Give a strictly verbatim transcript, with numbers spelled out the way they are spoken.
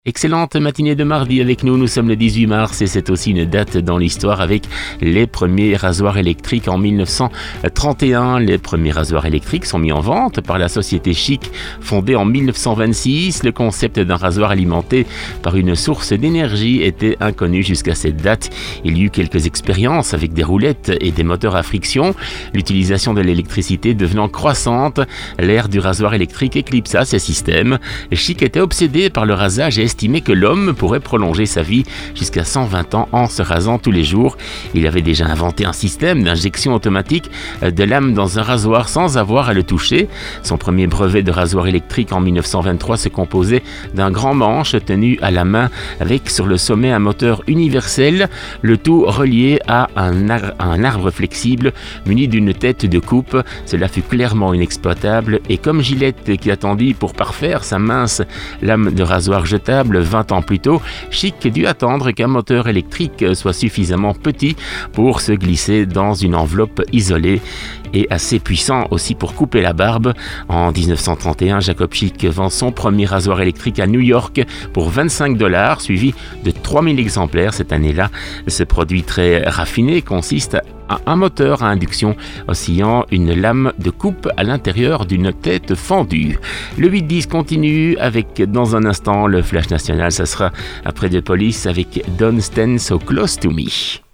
Excellente matinée de mardi avec nous, nous sommes le dix-huit mars et c'est aussi une date dans l'histoire avec les premiers rasoirs électriques en mille neuf cent trente et un. Les premiers rasoirs électriques sont mis en vente par la société Schick, fondée en mille neuf cent vingt-six. Le concept d'un rasoir alimenté par une source d'énergie était inconnu jusqu'à cette date. Il y eut quelques expériences avec des roulettes et des moteurs à friction. L'utilisation de l'électricité devenant croissante, l'ère du rasoir électrique éclipsa ces systèmes. Schick était obsédé par le rasage et estimait que l'homme pourrait prolonger sa vie jusqu'à cent vingt ans en se rasant tous les jours. Il avait déjà inventé un système d'injection automatique de lame dans un rasoir sans avoir à le toucher. Son premier brevet de rasoir électrique en mille neuf cent vingt-trois se composait d'un grand manche tenu à la main avec sur le sommet un moteur universel, le tout relié à un, ar- à un arbre flexible muni d'une tête de coupe. Cela fut clairement inexploitable et comme Gillette qui attendit pour parfaire sa mince lame de rasoir jetable vingt ans plus tôt, Schick dut attendre qu'un moteur électrique soit suffisamment petit pour se glisser dans une enveloppe isolée et assez puissant aussi pour couper la barbe. En dix-neuf cent trente et un, Jacob Schick vend son premier rasoir électrique à New York pour vingt-cinq dollars, suivi de trois mille exemplaires cette année-là. Ce produit très raffiné consiste à un moteur à induction oscillant une lame de coupe à l'intérieur d'une tête fendue. Le huit dix continue avec dans un instant le Flash National. Ça sera après The Police avec Don't Stand So Close To Me.